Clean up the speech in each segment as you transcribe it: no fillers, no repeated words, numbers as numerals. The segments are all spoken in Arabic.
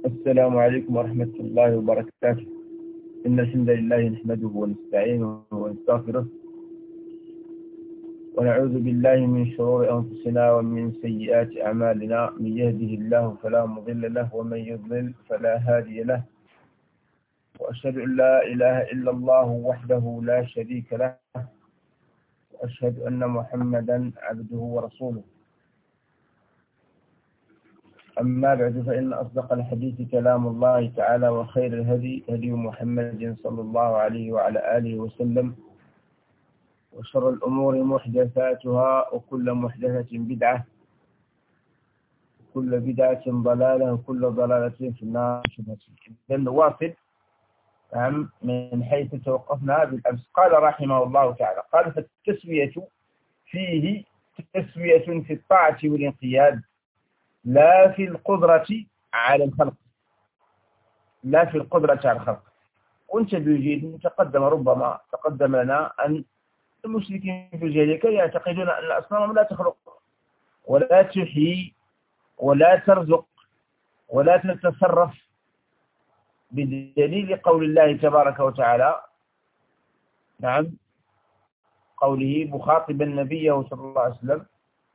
السلام عليكم ورحمة الله وبركاته. إن الحمد لله نحمده ونستعينه ونستغفره ونعوذ بالله من شرور أنفسنا ومن سيئات أعمالنا. من يهده الله فلا مضل له ومن يضلل فلا هادي له، وأشهد أن لا إله إلا الله وحده لا شريك له، وأشهد أن محمدا عبده ورسوله. أما بعد، فإن أصدق الحديث كلام الله تعالى، وخير الهدي هدي محمد صلى الله عليه وعلى آله وسلم، وشر الأمور محدثاتها، وكل محدثة بدعة، وكل بدعة ضلالة، وكل ضلالة في النار. إذن نواصل من حيث توقفنا بالأمس. قال رحمه الله تعالى: قال: فالتسوية فيه تسوية في الطاعة والانقياد، لا في القدرة على الخلق. لا في القدرة على الخلق. وانت بيجيد ربما تقدم لنا أن المشركين في الجاهلية كانوا يعتقدون أن الأصنام لا تخلق ولا تحيي ولا ترزق ولا تتصرف، بدليل قول الله تبارك وتعالى، قوله مخاطبا النبي صلى الله عليه وسلم: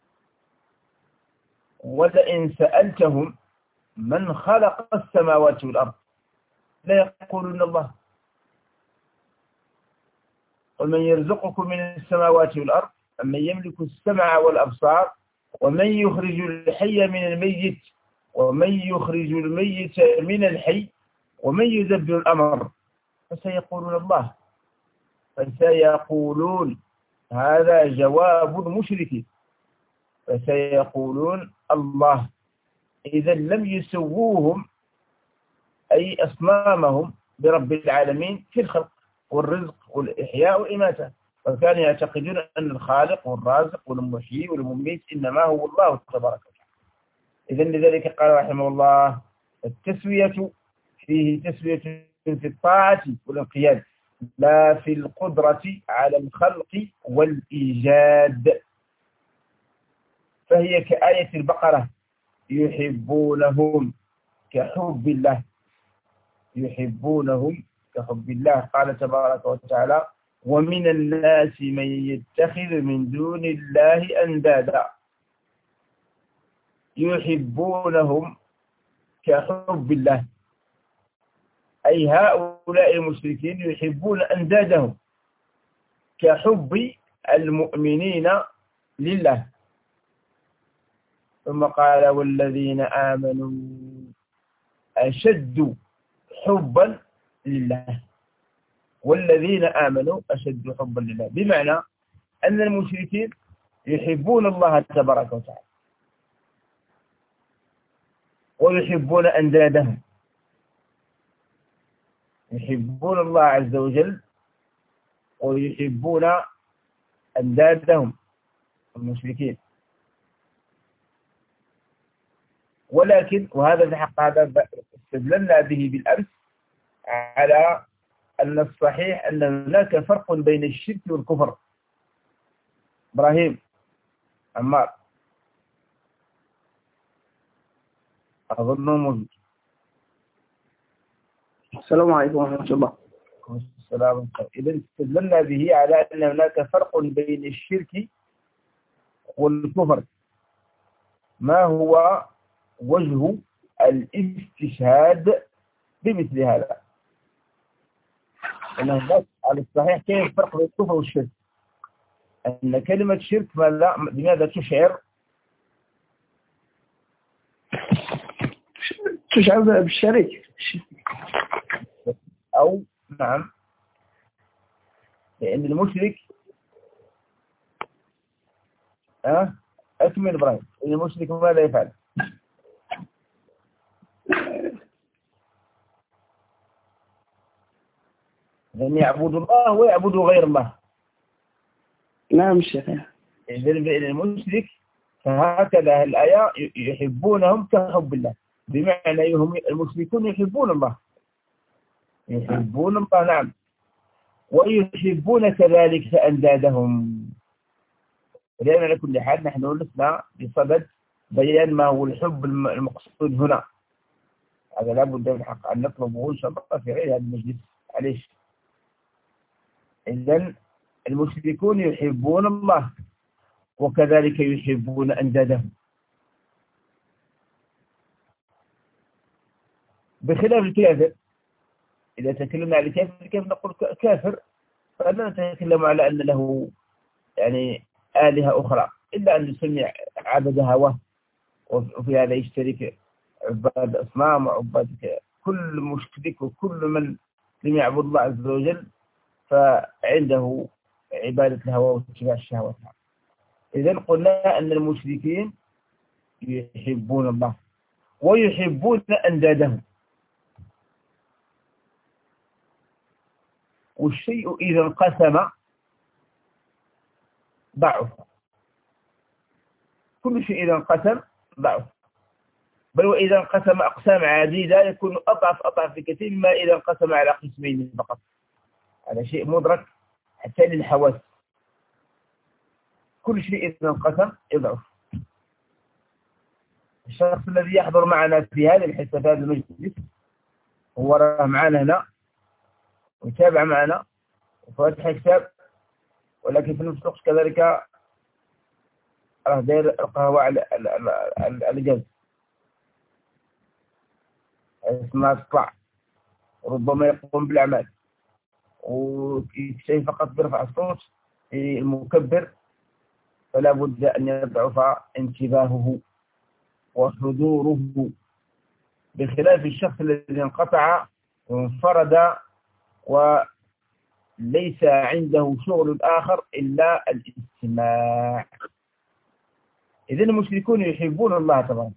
ولئن سألتهم من خلق السماوات والأرض لا يقولون الله، ومن يرزقكم من السماوات والأرض، أمن يملك السمع والأبصار، ومن يخرج الحي من الميت، ومن يخرج الميت من الحي، ومن يدبر الأمر، فسيقولون الله. فسيقولون، هذا جواب المشركين، فسيقولون الله. إذا لم يسووهم أي أصنامهم برب العالمين في الخلق والرزق والإحياء والإماتة، فكانوا يعتقدون أن الخالق والرازق والمحيي والمميت إنما هو الله تبارك وتعالى. إذا لذلك قال رحمه الله: التسوية فيه تسوية في الطاعة والانقياد، لا في القدرة على الخلق والإيجاد. فهي كآية البقرة: يحبونهم كحب الله. يحبونهم كحب الله. قال تبارك وتعالى: ومن الناس من يتخذ من دون الله أندادا. يحبونهم كحب الله، أي هؤلاء المشركين يحبون أندادهم كحب المؤمنين لله. ثم قال: والذين آمنوا أشد حبا لله. والذين آمنوا أشد حبا لله، بمعنى أن المشركين يحبون الله تبارك وتعالى ويحبون أندادهم. يحبون الله عز وجل ويحبون أندادهم المشركين. ولكن وهذا الحق هذا استدللنا به بالأمس على أن الصحيح أن هناك فرق بين الشرك والكفر. إبراهيم عمار أظنه موجود. السلام عليكم ورحمة الله. السلام. إذا استدللنا به على أن هناك فرق بين الشرك والكفر. ما هو وجه الاستشهاد بمثل هذا؟ أن هناك على الصحيح كيف فرق بين الكفر والشرك؟ أن كلمة شرك لماذا تشعر بالشرك أو لأن المشرك أكمل إبراهيم. المشرك ماذا يفعل؟ لأن يعبد الله ويعبد غير الله. نعم شيخ. إذن المشرك فهكذا الآية يحبونهم كحب الله، بمعنى هم المشركون يحبون الله. يحبون الله، نعم، ويحبون كذلك أندادهم. لأن على كل حال نحن لسنا بصدد بيان ما هو الحب المقصود هنا. هذا لابد من الحق أن نطلبه إن شاء الله في غير هذا المجلس. عليش إذن المشركون يحبون الله وكذلك يحبون أندادهم، بخلاف الكافر. إذا تكلمنا على الكافر كيف نقول كافر؟ فلا نتكلم على أن له يعني آلهة أخرى، إلا أن يسمي عبد هواه، وفي هذا يشترك عباد أصنام وعباد كل مشرك وكل من لم يعبد الله عز وجل فعنده عبادة الهوى واتباع الشهوات. إذن قلنا أن المشركين يحبون الله ويحبون أندادهم، والشيء إذا انقسم ضعف، كل شيء إذا انقسم ضعف، بل وإذا انقسم أقسام عديدة يكون أضعف بكثير مما إذا انقسم على قسمين فقط. هذا شيء مدرك حتى للحواس، كل شيء إذا انقسم يضعف. الشخص الذي يحضر معنا في هذه الحصة في هذا المجلس هو راه معنا هنا ويتابع معنا وفاتح كتاب، ولكن في نفس الوقت كذلك راه داير القهوة على الجهاز اسمها تطلع، وربما يقوم بالأعمال وشيء فقط برفع الصوت في المكبر، فلا بد أن يضعف انتباهه وحضوره، بخلاف الشخص الذي انقطع وانفرد وليس عنده شغل آخر إلا الاستماع. إذن المشركون يحبون الله تبارك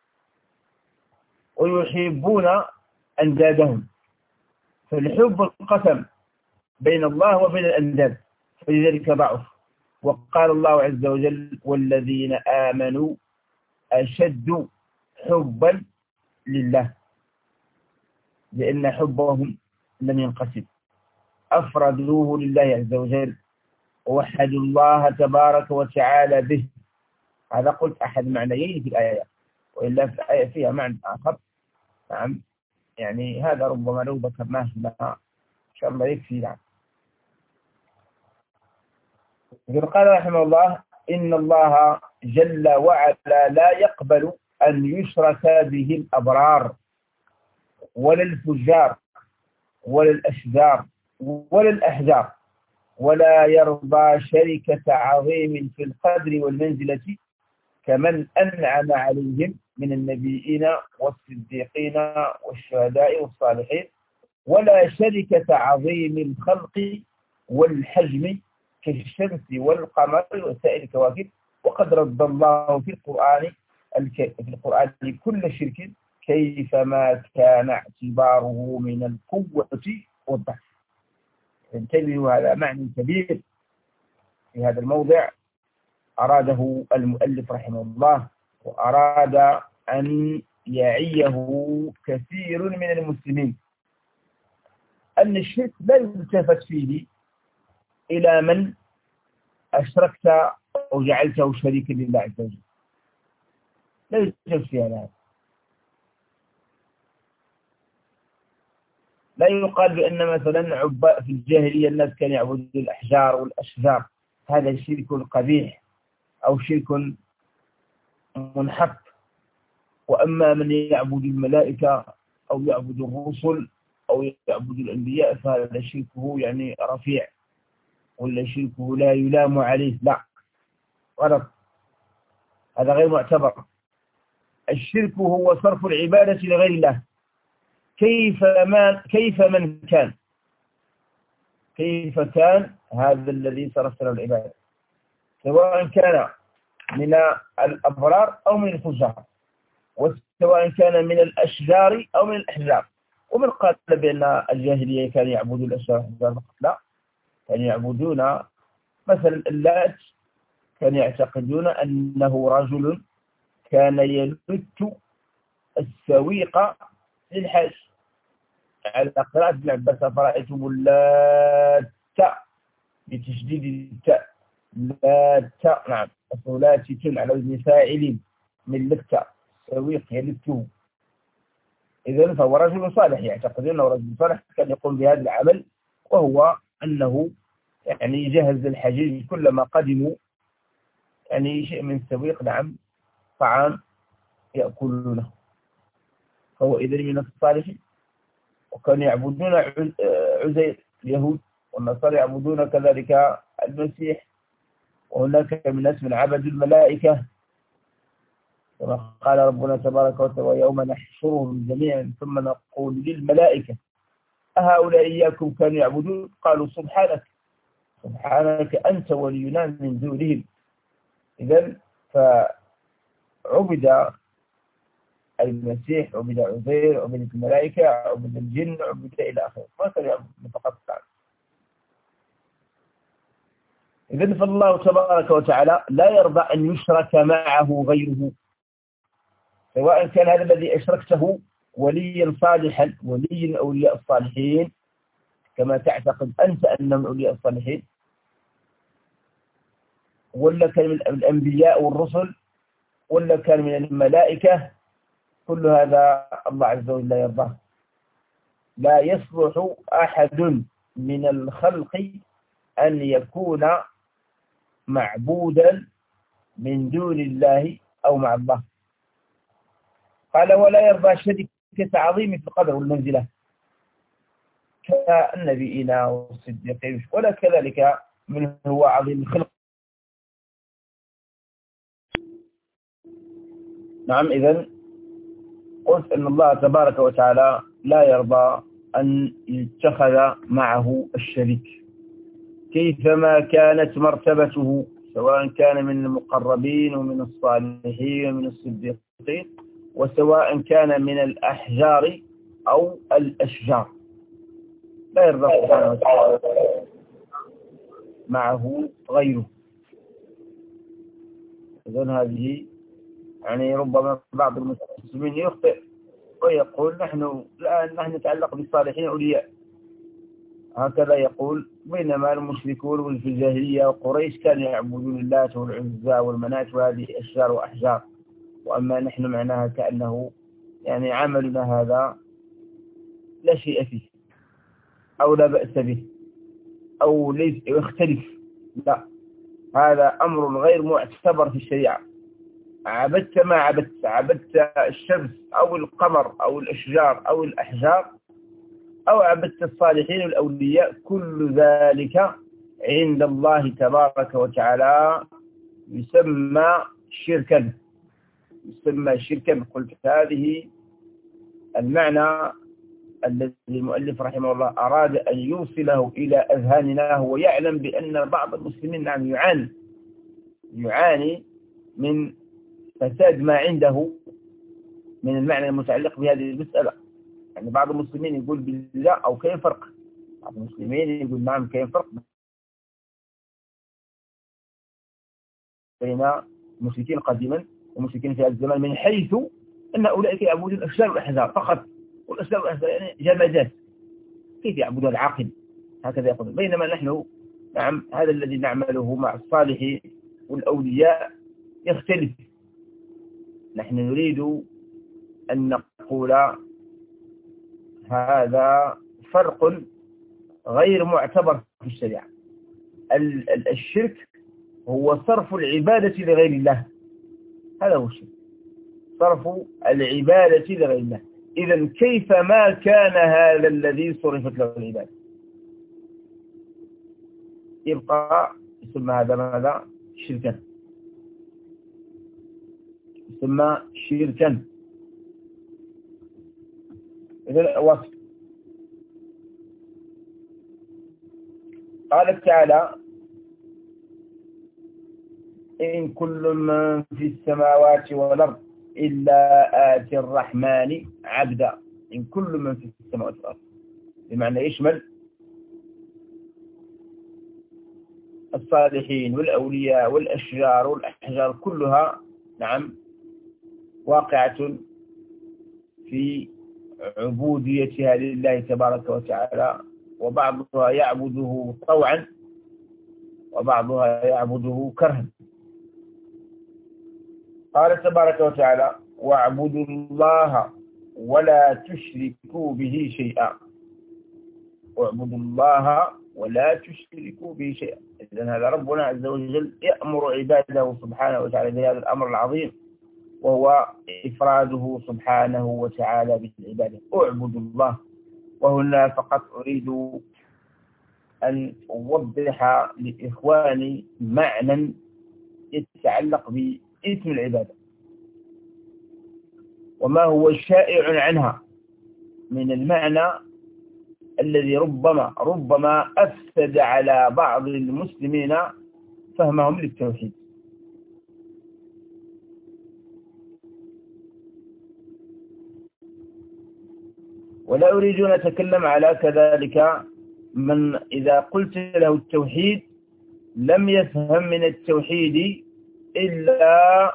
ويحبون أندادهم، فالحب انقسم بين الله وبين الأنداد، فلذلك ضعف. وقال الله عز وجل: والذين آمنوا أشد حبا لله، لأن حبهم لم ينقسم، أفردوه لله عز وجل ووحدوا الله تبارك وتعالى به. هذا قلت أحد معنيين في الآية، وإلا في الآية فيها معنى آخر. نعم، يعني هذا ربما لو ذكرناه لها إن شاء الله يكفي. نعم. قال رحمه الله: إن الله جل وعلا لا يقبل أن يشرك به الأبرار ولا الفجار ولا الأشجار ولا الأحجار، ولا يرضى شركة عظيم في القدر والمنزلة كمن أنعم عليهم من النبيين والصديقين والشهداء والصالحين، ولا شركة عظيم الخلق والحجم كالشمس والقمر وسائر الكواكب. وقد رد الله في القرآن كل شرك كيفما كان اعتباره من القوة والضعف. انتبهوا، هذا معنى كبير في هذا الموضع أراده المؤلف رحمه الله، وأراد أن يعيه كثير من المسلمين، أن الشرك لا يلتفت فيه إلى من أشركت أو جعلته شريكا لله عز وجل، لا يلتفت فيها هذا. لا يقال بأن مثلا عباء في الجاهلية الناس كانوا يعبدون الأحجار والأشجار، هذا شرك قبيح أو شرك منحط. وأما من يعبد الملائكة أو يعبد الرسل أو يعبد الأنبياء فهذا شركه يعني رفيع، ولا شركه لا يلام عليه، لا، غلط، هذا غير معتبر. الشرك هو صرف العبادة لغير الله كيف كان هذا الذي صرف له العبادة، سواء كان من الأبرار أو من الفجار، وسواء كان من الأشجار أو من الأحجار. ومن قال بأن الجاهلية كانوا يعبدون الأشجار والأحجار فقط؟ لا، كانوا يعبدون مثلا اللات، كانوا يعتقدون أنه رجل كان يلت السويق للحج، على قراءة ابن عباس: فرأيتم اللات بتشديد التاء، لات، نعم، لاتة على وزن فاعل من لت، سويق يلته. إذن فهو رجل صالح، يعتقد أنه رجل صالح كان يقوم بهذا العمل، وهو أنه يعني يجهز الحجيج كلما قدموا يعني شيء من السويق، نعم، طعام يأكلونه، فهو إذن من الصالحين. وكانوا يعبدون عزير اليهود، والنصارى يعبدون كذلك المسيح، وهناك من الناس من عبد الملائكة، كما قال ربنا تبارك وتعالى: يوم نحشرهم جميعا ثم نقول للملائكة أهؤلاء إياكم كانوا يعبدون؟ قالوا سبحانك أنت ولينا من دونهم. إذن فعبد المسيح، عبد عزير، عبد الملائكة، عبد الجن، عبد إلى آخره، ما كان يعبد فقط تعالى. إذن فالله تبارك وتعالى لا يرضى أن يشرك معه غيره، سواء كان هذا الذي أشركته وليا صالحا، ولي أولياء الصالحين كما تعتقد أنت أنهم أولياء الصالحين، ولا كان من الأنبياء والرسل، ولا كان من الملائكة، كل هذا الله عز وجل لا يرضاه. لا يصلح أحد من الخلق أن يكون معبودا من دون الله أو مع الله. قال: ولا يرضى شركة عظيم في القدر والمنزلة كالنبيين والصديقين، ولا كذلك من هو عظيم الخلق. نعم، إذن قلت أن الله تبارك وتعالى لا يرضى أن يتخذ معه الشريك، كيفما كانت مرتبته، سواء كان من المقربين ومن الصالحين ومن الصديقين، وسواء كان من الأحجار أو الأشجار، لا يرضى سبحانه وتعالى معه غيره. إذن هذه يعني ربما بعض المسلمين يخطئ ويقول: نحن نتعلق بالصالحين أولياء، هكذا يقول، بينما المشركون في الجاهلية وقريش كانوا يعبدون اللات والعزى والمنات وهذه أشجار وأحجار، وأما نحن معناها كأنه يعني عملنا هذا لا شيء فيه أو لا بأس به أو ليس يختلف، لا، هذا أمر غير معتبر في الشريعة. عبدت ما عبدت الشمس أو القمر أو الأشجار أو الأحجار أو عبدت الصالحين والأولياء، كل ذلك عند الله تبارك وتعالى يسمى شركا. قلت هذه المعنى الذي المؤلف رحمه الله أراد أن يوصله إلى أذهاننا. هو يعلم بأن بعض المسلمين نعم يعاني من فساد ما عنده من المعنى المتعلق بهذه المسألة. يعني بعض المسلمين يقول بالله أو كيف فرق، بعض المسلمين يقول نعم كيف فرق بين المشركين قديما ومشركين في هذا الزمان، من حيث أن أولئك يعبدون الأشجار والأحجار فقط، والأشجار والأحجار يعني جمادات، كيف يعبدون العاقل؟ هكذا يقول. بينما نحن نعم هذا الذي نعمله مع الصالحين والأولياء يختلف. نحن نريد أن نقول هذا فرق غير معتبر في الشريعة. الشرك هو صرف العبادة لغير الله، هذا هو الشرك، صرف العبادة لغير الله. إذن كيف ما كان هذا الذي صرفت له العبادة يبقى يسمى هذا ماذا؟ شركا، يسمى شركا. إذن وصف قال تعالى: إن كل من في السماوات والأرض إلا آتي الرحمن عبدا. إن كل من في السماوات والأرض بمعنى يشمل الصالحين والأولياء والأشجار والأحجار، كلها نعم واقعة في عبوديتها لله تبارك وتعالى، وبعضها يعبده طوعا وبعضها يعبده كرها. قال تبارك وتعالى: واعبدوا الله ولا تشركوا به شيئا. اعبدوا الله ولا تشركوا به شيئا. إذن هذا ربنا عز وجل يأمر عباده سبحانه وتعالى بهذا الأمر العظيم، وهو إفراده سبحانه وتعالى بالعبادة. اعبدوا الله. وهنا فقط أريد أن أوضح لإخواني معنى يتعلق باسم العبادة وما هو شائع عنها من المعنى الذي ربما أفسد على بعض المسلمين فهمهم للتوحيد. ولا أريد أن أتكلم على كذلك من إذا قلت له التوحيد لم يفهم من التوحيد إلا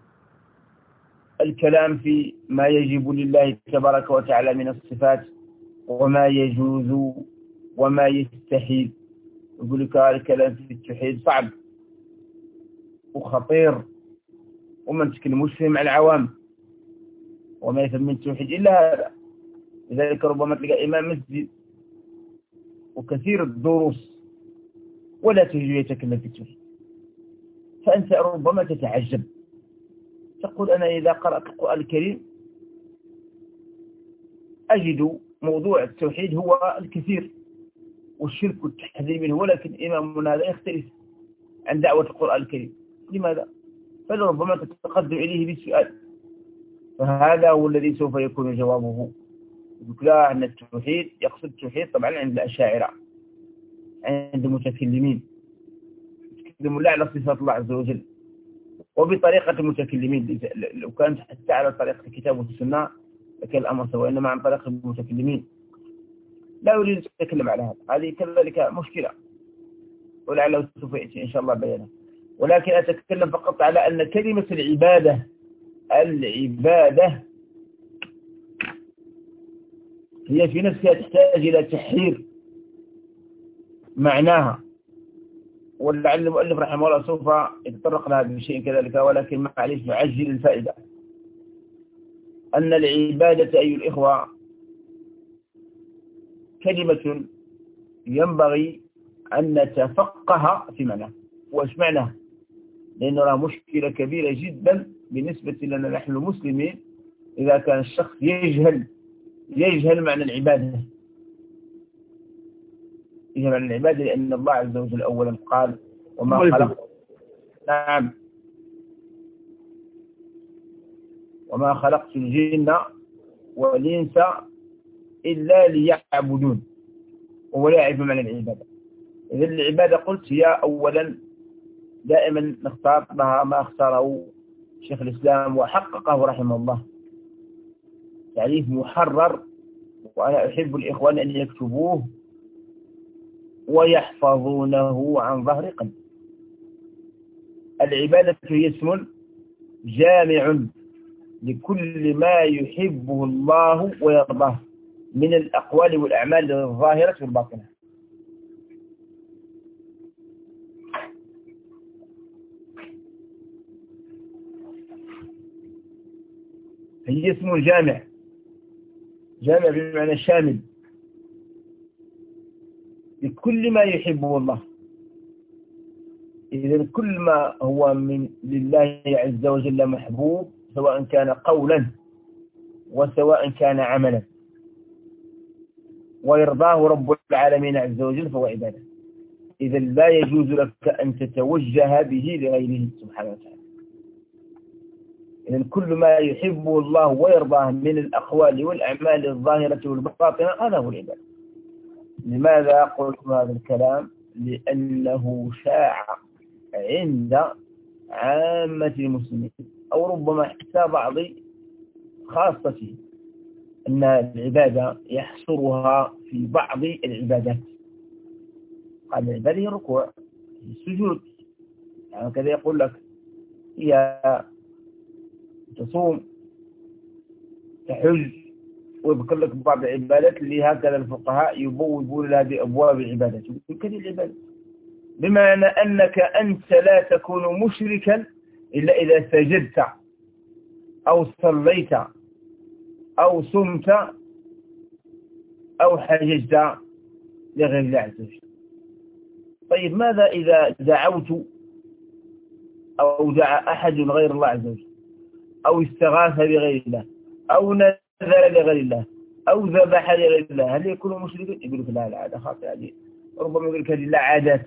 الكلام في ما يجب لله تبارك وتعالى من الصفات وما يجوز وما يستحيل. يقول لك الكلام في التوحيد صعب وخطير وما نتكلموش فيه مع العوام وما يفهم من التوحيد إلا هذا. لذلك ربما تلقى إمام مسجد وكثير الدروس ولا تجد يتكلم في التوحيد، فأنت ربما تتعجب تقول أنا إذا قرأت القرآن الكريم أجد موضوع التوحيد هو الكثير والشرك والتحذير منه، ولكن إمامنا هذا يختلف عن دعوة القرآن الكريم. لماذا؟ فلربما تتقدم إليه بالسؤال، فهذا هو الذي سوف يكون جوابه. يقول لا أن التوحيد يقصد التوحيد طبعا عند الأشاعرة، عند المتكلمين يتكلمون لا على صفات الله عز وجل وبطريقة المتكلمين. لو كانت حتى على طريقة الكتاب والسنة لكان الأمر سواء، إنما عن طريقة المتكلمين لا أريد أن أتكلم على هذا. هذه كذلك مشكلة ولعله سوف يأتي إن شاء الله بيانه، ولكن أتكلم فقط على أن كلمة العبادة هي في نفسها تحتاج إلى تحرير معناها، ولعل المؤلف رحمه الله سوف يتطرق لها بشيء كذلك، ولكن معليش نعجل الفائدة. أن العبادة أيها الإخوة كلمة ينبغي أن نتفقه في معناها وإيش معناها، لأنه لها مشكلة كبيرة جدا بالنسبة لنا نحن المسلمين إذا كان الشخص يجهل معنى العبادة. يجهل معنى العبادة لأن الله عز وجل أولا قال وما خلق وما خلقت الجن والإنس إلا ليعبدون، وهو لا يعرف معنى العبادة. إذا العبادة قلت هي أولا دائما نختار بها ما اختاره شيخ الإسلام وحققه رحمه الله، تعريف محرر، وأنا أحب الإخوان أن يكتبوه ويحفظونه عن ظهر قلب. العبادة هي اسم جامع لكل ما يحبه الله ويرضاه من الأقوال والأعمال الظاهرة والباطنة. هي اسم جامع بمعنى شامل لكل ما يحبه الله. إذن كل ما هو من لله عز وجل محبوب سواء كان قولا وسواء كان عملا ويرضاه رب العالمين عز وجل فهو عبادة. إذن لا يجوز لك أن تتوجه به لغيره سبحانه وتعالى. إذن كل ما يحبه الله ويرضاه من الأقوال والأعمال الظاهرة والباطنة هذا هو العبادة. لماذا قلت هذا الكلام؟ لأنه شاع عند عامة المسلمين أو ربما حتى بعض خاصته أن العبادة يحصرها في بعض العبادات. قال العبادة هي الركوع، السجود، يعني كذا يقول لك هي تصوم، تحج، ويذكر لك بعض العبادات اللي هكذا الفقهاء يبوبون لها بأبواب العبادات. كذا العبادة بمعنى أنك أنت لا تكون مشركا إلا إذا سجدت أو صليت أو صمت أو حججت لغير الله عز وجل. طيب ماذا إذا دعوت أو دعا أحد غير الله عز وجل، أو استغاث بغير الله، أو نذر لغير الله، أو ذبح لغير الله، هل يكون مشركا؟ يقول لك لا هذا خاطئ، هذه ربما يقول لك هذه لا عادات،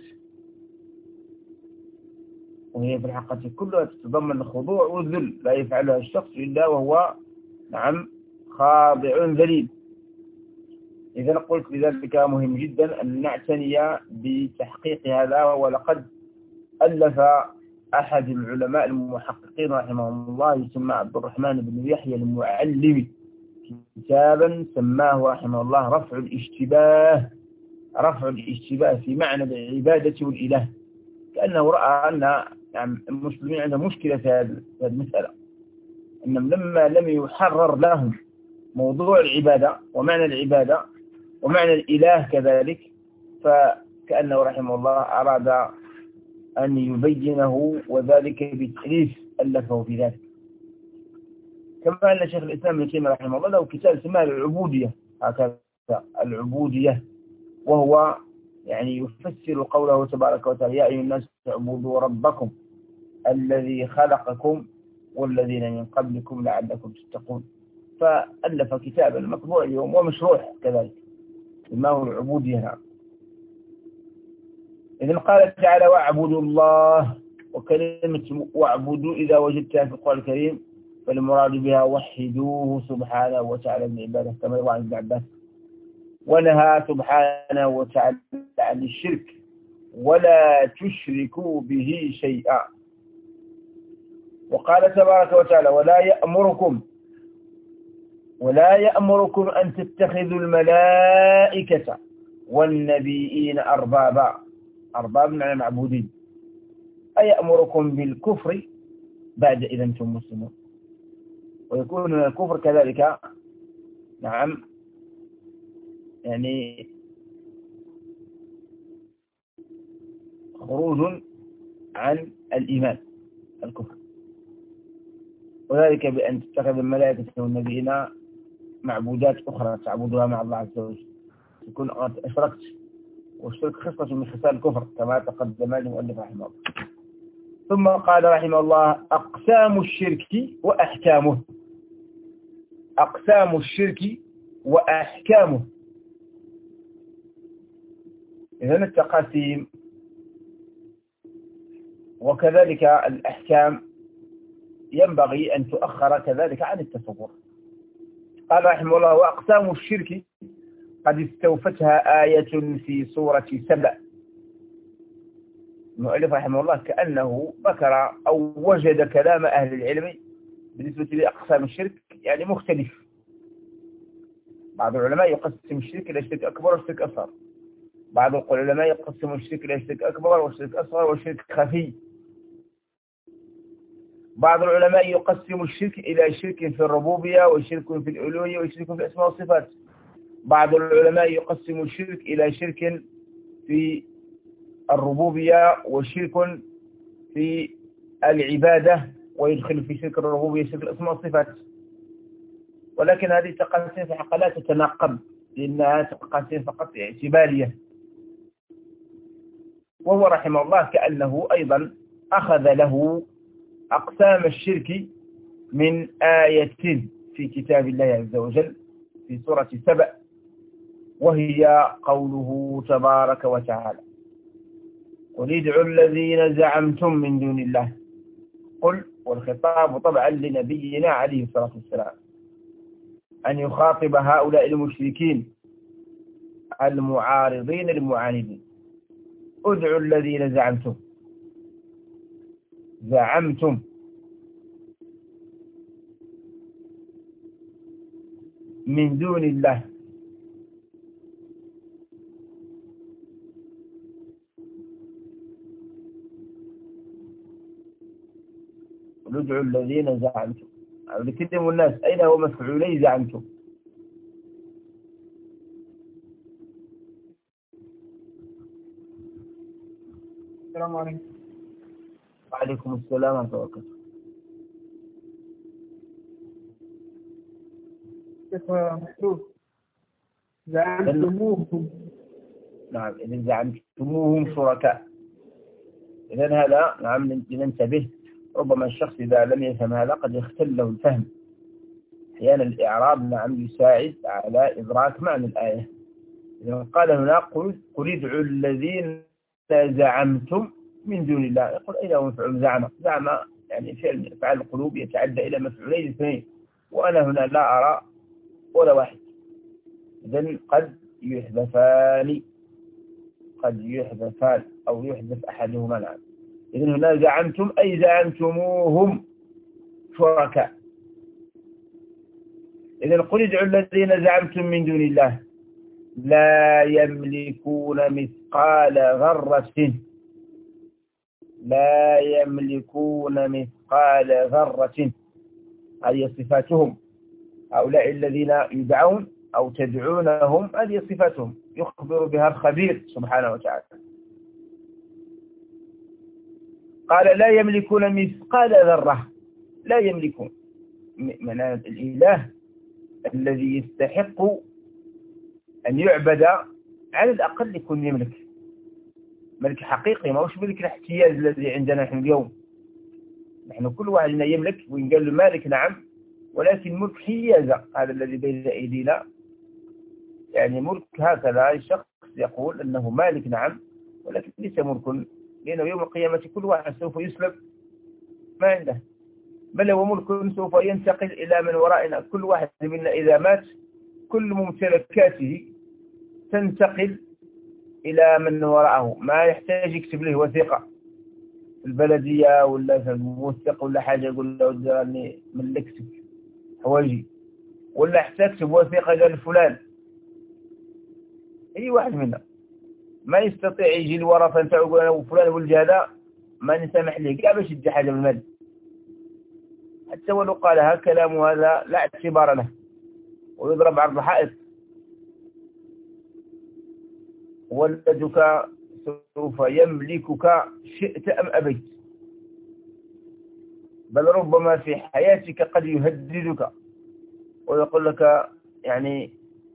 وهي في الحقيقة كلها تتضمن الخضوع والذل، لا يفعلها الشخص إلا وهو نعم خاضع ذليل. إذا قلت لذلك مهم جدا أن نعتني بتحقيق هذا. ولقد ألف أحد العلماء المحققين رحمه الله يسمى عبد الرحمن بن يحيى المعلمي كتابا سماه رحمه الله رفع الاشتباه في معنى العبادة والإله، كأنه رأى أن المسلمين عندهم مشكلة في هذه المسألة، أنهم لما لم يحرر لهم موضوع العبادة ومعنى العبادة ومعنى الإله كذلك، فكأنه رحمه الله أراد أن يبينه، وذلك بتأليف ألفه في ذلك. كما أن شيخ الإسلام ابن تيمية رحمه الله له كتاب اسمه العبودية، هكذا العبودية، وهو يعني يفسر قوله تبارك وتعالى يا أيها الناس اعبدوا ربكم الذي خلقكم والذين من قبلكم لعلكم تتقون. فألف كتابا مطبوع اليوم ومشروح كذلك ما هو العبودية. إذن قال تعالى واعبدوا الله، وكلمة واعبدوا إذا وجدتها في القرآن الكريم فالمراد بها وحدوه سبحانه وتعالى من عباده، كما يروى عن ابن عباس. ونهى سبحانه وتعالى عن الشرك ولا تشركوا به شيئا. وقال تبارك وتعالى ولا يأمركم أن تتخذوا الملائكة والنبيين أربابا معنى معبودين، أيأمركم بالكفر بعد إذا أنتم مسلمون. ويكون من الكفر كذلك نعم يعني خروج عن الإيمان، الكفر، وذلك بأن تتخذ الملائكة والنبيين معبودات أخرى تعبدها مع الله عز وجل، تكون أشركت، والشرك خصلة من خصال الكفر كما تقدم المؤلف رحمه الله. ثم قال رحمه الله أقسام الشرك وأحكامه. إذن التقاسيم وكذلك الأحكام ينبغي أن تؤخر كذلك عن التصور. قال رحمه الله وأقسام الشرك قد استوفتها آية في سورة سبأ. المؤلف رحمه الله كأنه ذكر أو وجد كلام أهل العلم بالنسبة لأقسام الشرك يعني مختلف. بعض العلماء يقسم الشرك إلى شرك أكبر وشرك أصغر، بعض العلماء يقسم الشرك إلى شرك أكبر وشرك أصغر وشرك خفي، بعض العلماء يقسم الشرك إلى شرك في الربوبية وشرك في الألوهية وشرك في الأسماء والصفات، بعض العلماء يقسم الشرك إلى شرك في الربوبية وشرك في العبادة، ويدخل في شرك الربوبية شرك الأسماء والصفات. ولكن هذه التقاسيم في حقها لا تتناقض، لأنها تقاسيم فقط اعتبارية. وهو رحمه الله كأنه أيضا أخذ له أقسام الشرك من آية في كتاب الله عز وجل في سورة سبأ، وهي قوله تبارك وتعالى قل ادعوا الذين زعمتم من دون الله. قل، والخطاب طبعا لنبينا عليه الصلاة والسلام أن يخاطب هؤلاء المشركين المعارضين المعاندين. ادعوا الذين زعمتم من دون الله. ادعوا الذين زعمتم، لكلموا الناس أين هو مفعولي زعمتم. السلام عليكم. وعليكم السلام ورحمة الله وبركاته. محذوف. زعمتموهم. نعم، إذا زعمتموهم شركاء. إذن هذا نعم لننتبه، ربما الشخص إذا لم يفهم هذا قد يختل له الفهم. أحيانا الإعراب نعم يساعد على إدراك معنى الآية. إذا قال هنا قل ادعوا الذين زعمتم من دون الله، يقول أين هو مفعول زعم يعني فعل القلوب يتعدى إلى مفعولين اثنين، وأنا هنا لا أرى ولا واحد. إذن قد يحذفان أو يحذف أحدهما. نعم، إذن هنا زعمتم أي زعمتموهم شركاء. إذن قل ادعوا الذين زعمتم من دون الله لا يملكون مثقال ذرة. لا يملكون مثقال ذرة، هذه صفاتهم. هؤلاء الذين يدعون أو تدعونهم هذه صفاتهم يخبر بها الخبير سبحانه وتعالى. قال لا يملكون مثقال ذرة. لا يملكون معنى الإله الذي يستحق أن يعبد على الأقل يكون يملك ملك حقيقي، ما هوش ملك الاحتياج الذي عندنا نحن اليوم. نحن كل واحد لنا يملك وينقال له مالك نعم، ولكن ملك حيازة هذا الذي بين أيدينا، يعني ملك هكذا الشخص يقول أنه مالك نعم، ولكن ليس ملك، لأنه يوم القيامة كل واحد سوف يسلب ما عنده، بل هو ملك سوف ينتقل إلى من ورائنا. كل واحد منا إذا مات كل ممتلكاته تنتقل إلى من وراءه، ما يحتاج يكتب له وثيقة في البلدية ولا في الموثق ولا حاجة يقول له أني ملكتك حوايجي، ولا حتى يكتب وثيقة قال فلان. أي واحد منا ما يستطيع يجي الورثة نتاعو يقول أنا فلان ولد هذا ما نسامح ليه كاع باش يدي حاجة بالمال، حتى ولو قالها كلام هذا لا اعتبار له ويضرب عرض حائط. ولدك سوف يملكك شئت أم أبيت، بل ربما في حياتك قد يهددك ويقول لك يعني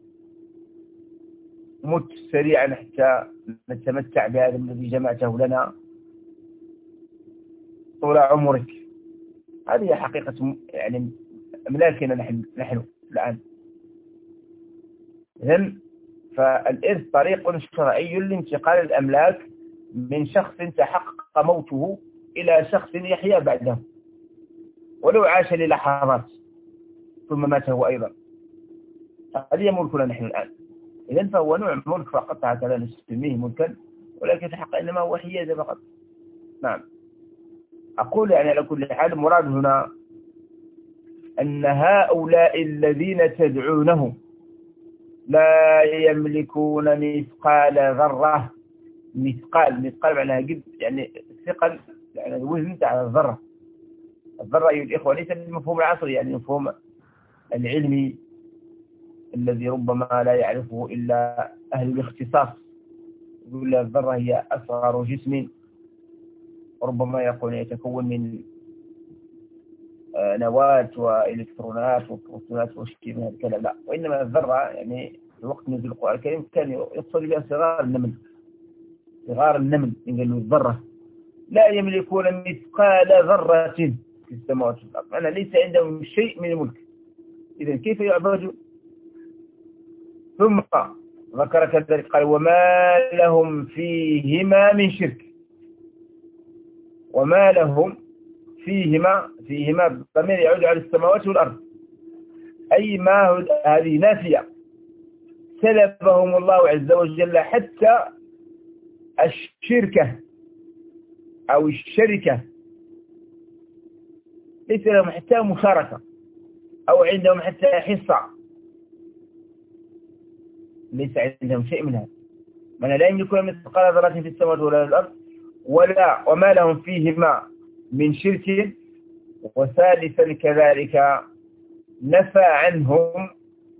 مت سريعا حتى نتمتع بهذا الذي جمعته لنا طول عمرك. هذه حقيقة يعني أملاكنا نحن الآن. إذن فالإرث طريق شرعي لانتقال الأملاك من شخص تحقق موته إلى شخص يحيا بعده ولو عاش للحظات ثم مات هو أيضا. هذه ملكنا نحن الآن. إذن فهو نوع ملك فقط، هكذا نسميه ملكا، ولكن في الحقيقة إنما هو حيازة فقط. نعم، أقول يعني على كل حال المراد هنا أن هؤلاء الذين تدعونهم لا يملكون مثقال ذرة. مثقال معناها قد، يعني ثقل، يعني الوزن تاع الذرة. الذرة أيها الإخوة ليس المفهوم العصري، يعني المفهوم العلمي الذي ربما لا يعرفه إلا أهل الاختصاص. يقول الذرة هي أصغر جسم، وربما يكون يتكون من نواة وإلكترونات وبروتونات وشيء من هذا الكلام. لا، وإنما الذرة يعني في وقت نزول القرآن الكريم كان يقصد بها صغار النمل. صغار النمل يقولوا الذرة. لا يملكون مثقال ذرة في السماوات والأرض، أنا ليس عندهم شيء من الملك. إذن كيف يعبدون؟ ثم ذكر كذلك قال وما لهم فيهما من شرك. وما لهم فيهما الضمير يعود على السماوات والأرض، أي ما هذه نافية، سلبهم الله عز وجل حتى الشركة أو الشركة، ليس لهم حتى مشاركة أو عندهم حتى حصة، ليس عندهم شيء من هذا. من لا يملكون مثقال ذرة في السماوات ولا في الأرض وما لهم فيهما من شرك. وثالثا كذلك نفى عنهم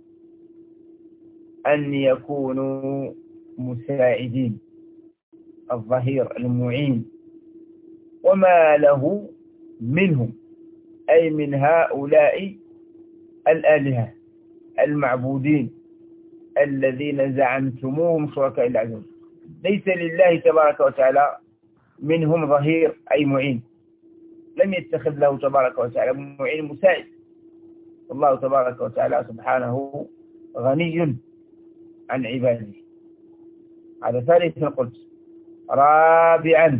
أن يكونوا مساعدين، الظهير المعين. وما له منهم أي من هؤلاء الآلهة المعبودين الذين زعمتموهم شركاء الله عز وجل. ليس لله تبارك وتعالى منهم ظهير أي معين، لم يتخذ له تبارك وتعالى معين مساعد. الله تبارك وتعالى سبحانه غني عن عباده. هذا ثالثا قلت. رابعا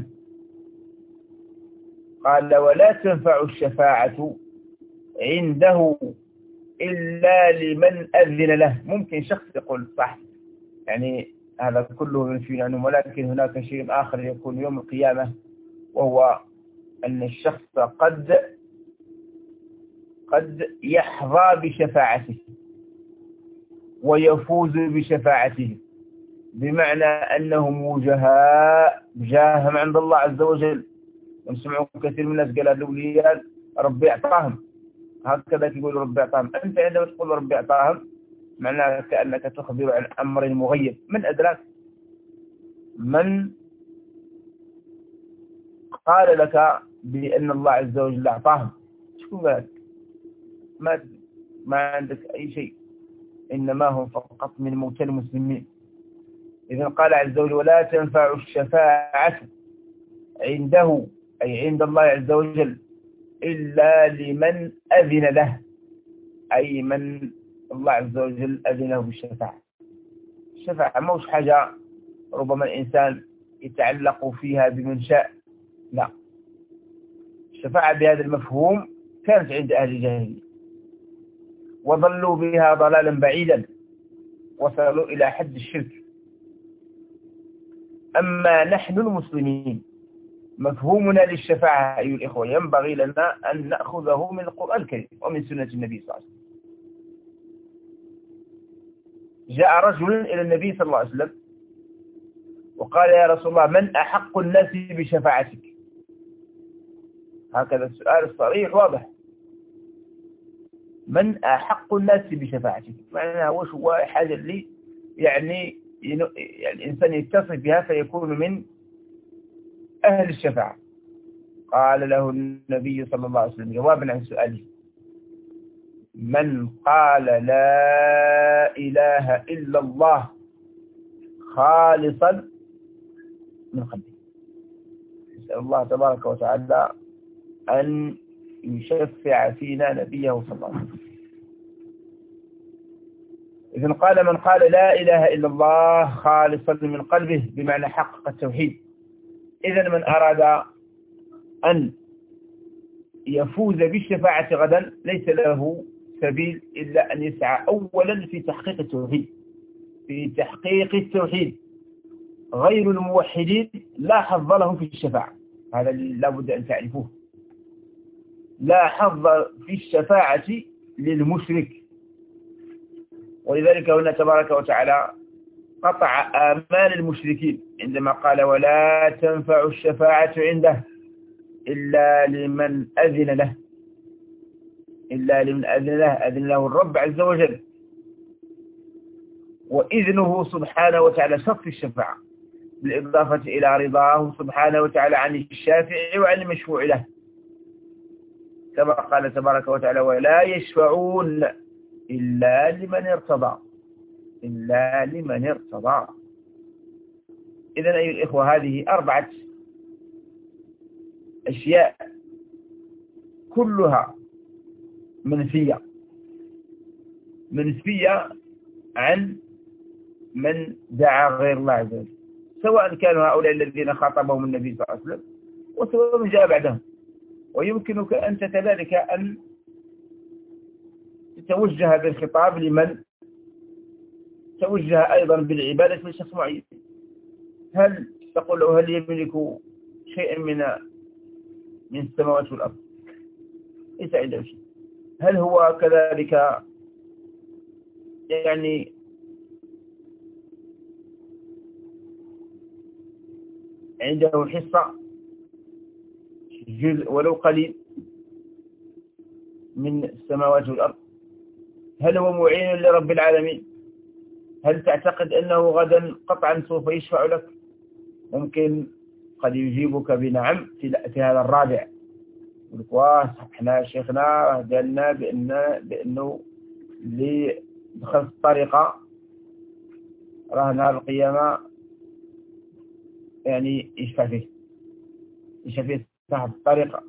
قال ولا تنفع الشفاعة عنده إلا لمن أذن له. ممكن شخص يقول صح، يعني هذا كله ينفي عنهم، ولكن هناك شيء آخر يكون يوم القيامة، وهو أن الشخص قد يحظى بشفاعته ويفوز بشفاعته، بمعنى أنهم وجهاء عند الله عز وجل. ونسمعوا كثير من الناس قال الأولياء ربي أعطاهم، هكذا يقول ربي أعطاهم. أنت عندما تقول ربي أعطاهم معناه كأنك تخبر عن أمر مغيب. من أدراك؟ من قال لك بأن الله عز وجل أعطاهم؟ شكون قال لك؟ ما عندك أي شيء، إنما هم فقط من موتى المسلمين. إذن قال عز وجل ولا تنفع الشفاعة عنده أي عند الله عز وجل إلا لمن أذن له، أي من الله عز وجل أذنه بالشفاعة. الشفاعة موش حاجة ربما الإنسان يتعلق فيها بمن شاء، لا. الشفاعة بهذا المفهوم كانت عند أهل الجاهلية وضلوا بها ضلالا بعيدا، وصلوا إلى حد الشرك. أما نحن المسلمين مفهومنا للشفاعة أيها الإخوة ينبغي لنا أن نأخذه من القرآن الكريم ومن سنة النبي صلى الله عليه وسلم. جاء رجل إلى النبي صلى الله عليه وسلم وقال يا رسول الله من أحق الناس بشفاعتك؟ هكذا السؤال الصريح واضح. من أحق الناس بشفاعتك؟ معناها وش هو حاجة اللي يعني الإنسان يتصف بها فيكون من أهل الشفاعة. قال له النبي صلى الله عليه وسلم جوابا عن سؤاله من قال لا إله إلا الله خالصا من قلبه. نسأل الله تبارك وتعالى أن يشفع فينا نبيه صلى الله عليه وسلم. إذن قال من قال لا إله إلا الله خالصا من قلبه، بمعنى حقق التوحيد. إذن من أراد أن يفوز بالشفاعة غدا ليس له سبيل إلا أن يسعى أولا في تحقيق التوحيد. في تحقيق التوحيد غير الموحدين لا حظ لهم في الشفاعة، هذا لا بد أن تعرفوه. لا حظ في الشفاعة للمشرك. ولذلك هنا تبارك وتعالى قطع آمال المشركين عندما قال ولا تنفع الشفاعة عنده إلا لمن أذن له. إلا لمن أذن له، أذن له الرب عز وجل، وإذنه سبحانه وتعالى شرط الشفاعة بالإضافة إلى رضاه سبحانه وتعالى عن الشافع وعن المشفوع له، كما قال تبارك وتعالى ولا يشفعون إلا لمن ارتضى. إلا لمن ارتضى. إذن أيها الإخوة هذه 4 أشياء كلها منفية عن من دعا غير الله عز وجل، سواء كانوا هؤلاء الذين خاطبهم النبي صلى الله عليه وسلم وسواء من جاء بعدهم. ويمكنك أنت كذلك أن تتوجه بالخطاب لمن توجه أيضا بالعبادة لشخص معين. هل تقول له هل يملك شيئا من السماوات والأرض؟ ليس عنده شيء. هل هو كذلك يعني عنده حصة جزء ولو قليل من السماوات والأرض؟ هل هو معين لرب العالمين؟ هل تعتقد أنه غدا قطعا سوف يشفع لك؟ ممكن قد يجيبك بنعم في هذا الرابع، يقول لك احنا شيخنا قالنا بأنه دخلت الطريقة راه نهار القيامة يعني يشفع فيه صاحب الطريقة.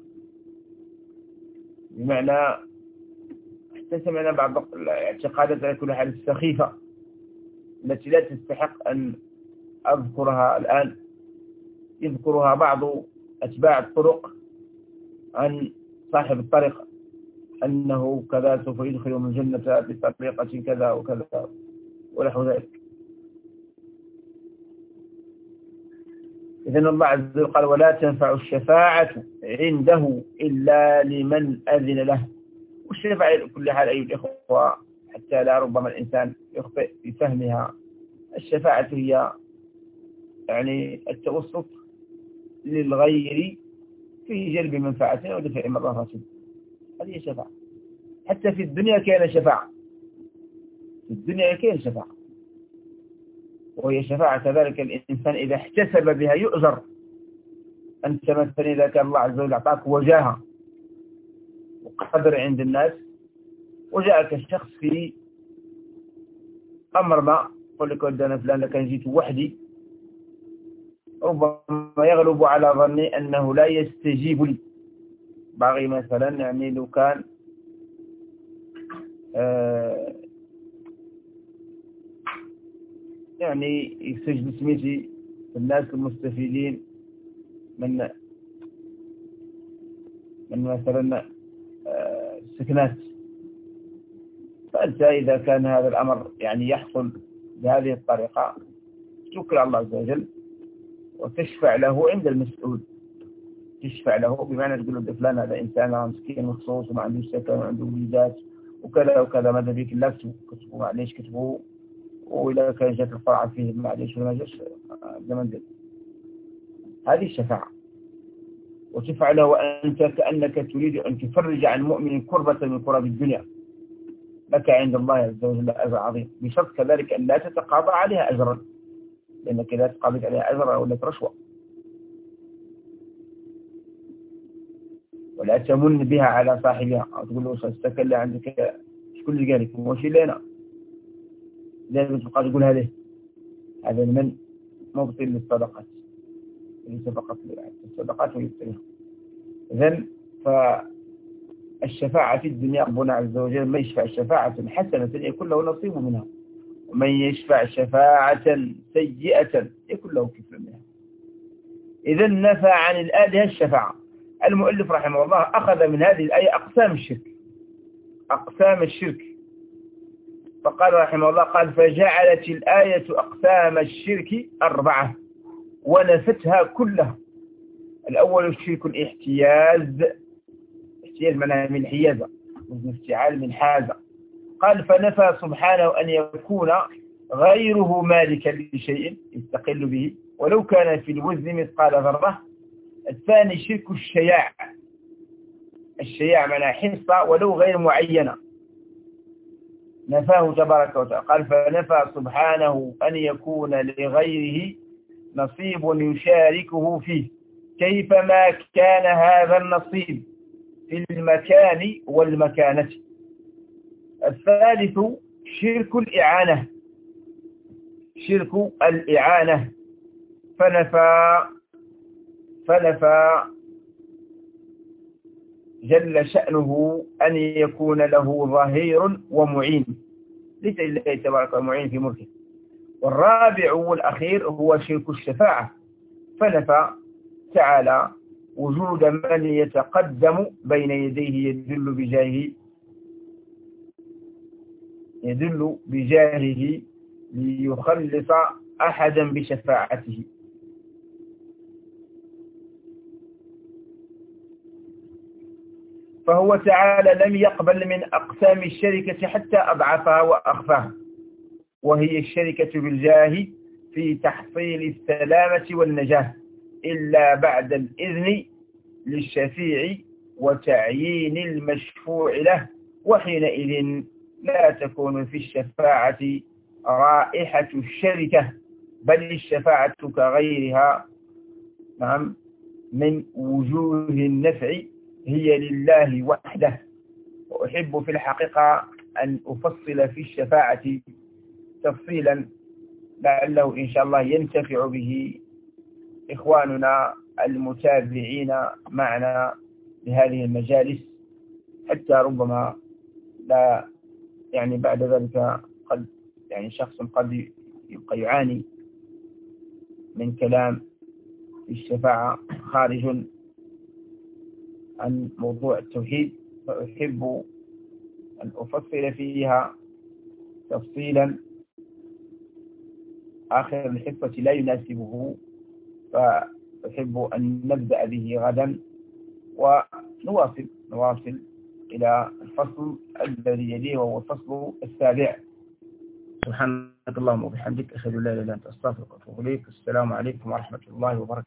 بمعنى حتى سمعنا بعض الاعتقادات على كل حال السخيفة التي لا تستحق أن أذكرها الآن، يذكرها بعض أتباع الطرق عن صاحب الطريقة أنه كذا سوف يدخل من الجنة بطريقة كذا وكذا ونحو ذلك. إذن الله عز وجل قال ولا تنفع الشفاعة عنده إلا لمن أذن له. والشفاعة كل حال أيها الإخوة حتى لا ربما الإنسان يخطئ في فهمها، الشفاعة هي يعني التوسط للغير في جلب منفعة أو دفع مضرة. هذه الشفاعة. حتى في الدنيا كان شفاعة، في الدنيا كان شفاعة، وهي شفاعة كذلك الإنسان إذا احتسب بها يؤجر. أنت مثلا إذا كان الله عز وجل أعطاك وجاهة وقدر عند الناس، وجاءك الشخص في أمر ما، يقول لك ودنا فلان لكن جيت وحدي، ربما يغلب على ظني أنه لا يستجيب لي، باغي مثلا يعني لو كان يعني يسجل سميتي الناس المستفيدين من مثلا السكنات. فأنت إذا كان هذا الأمر يعني يحصل بهذه الطريقة تشكر الله عز وجل وتشفع له عند المسؤول. تشفع له بمعنى تقول له فلان هذا إنسان مسكين مخصوص وما عنده سكن وعنده وليدات وكذا وكذا، ماذا بيك لا كتبوا معليش كتبوا، وإذا كان جات الفرعة فيه معليش ولا جاش زمن دل. هذه الشفاعة. وتفعل له وأنت كأنك تريد أن تفرج عن مؤمن كربة من كرب الدنيا، لك عند الله عز وجل أجر عظيم، بشرط كذلك أن لا تتقاضى عليها أجرا، لأنك إذا تقاضيت عليها أجرا أو لك رشوة. ولا تمن بها على صاحبها أو تقول له سأستكل عندك شكون اللي قالك موش لنا لازم تبقى تقول هذا من مبطل للصدقات اللي سبقت الصدقات ويبطلها. إذن فالشفاعة في الدنيا ربنا عز وجل ما يشفع شفاعة حسنة يكون له نصيب منها، ومن يشفع شفاعة سيئة يكون له كفل منها. إذن نفى عن الآلهة الشفاعة. المؤلف رحمه الله أخذ من هذه الآية أقسام الشرك. فقال رحمه الله قال فجعلت الآية أقسام الشرك 4 ونفتها كلها. الأول الشرك الاحتياز، احتياز معناها من حيازة، من افتعال من حازة. قال فنفى سبحانه أن يكون غيره مالكا لشيء يستقل به ولو كان في الوزن مثقال ذرة. الثاني شرك الشياع، الشياع معناها حصة ولو غير معينة، نفاه تبارك وتعالى. قال فنفى سبحانه أن يكون لغيره نصيب يشاركه فيه كيفما كان هذا النصيب في المكان والمكانة. الثالث شرك الإعانة، شرك الإعانة فنفى جل شأنه أن يكون له ظهير ومعين، ليس لله تبارك ومعين في ملكه. والرابع والأخير هو شرك الشفاعة، فنفى تعالى وجود من يتقدم بين يديه يدل بجاهه ليخلص أحدا بشفاعته. فهو تعالى لم يقبل من أقسام الشركة حتى أضعفها وأخفاها، وهي الشركة بالجاه في تحصيل السلامة والنجاة إلا بعد الإذن للشفيع وتعيين المشفوع له، وحينئذ لا تكون في الشفاعة رائحة الشركة بل الشفاعة كغيرها نعم من وجوه النفع هي لله وحده. وأحب في الحقيقة أن أفصل في الشفاعة تفصيلا لعله إن شاء الله ينتفع به إخواننا المتابعين معنا لهذه المجالس، حتى ربما لا يعني بعد ذلك قد يعني شخص قد يبقى يعاني من كلام الشفاعة خارج عن موضوع التوحيد، فأحب أن أفصل فيها تفصيلا آخر الحصة لا يناسبه، فأحب أن نبدأ به غدا ونواصل إلى الفصل الذي يليه وهو الفصل السابع. سبحانك اللهم وبحمدك، أشهد أن لا إله إلا أنت، أستغفرك وأتوب إليك. السلام عليكم ورحمة الله وبركاته.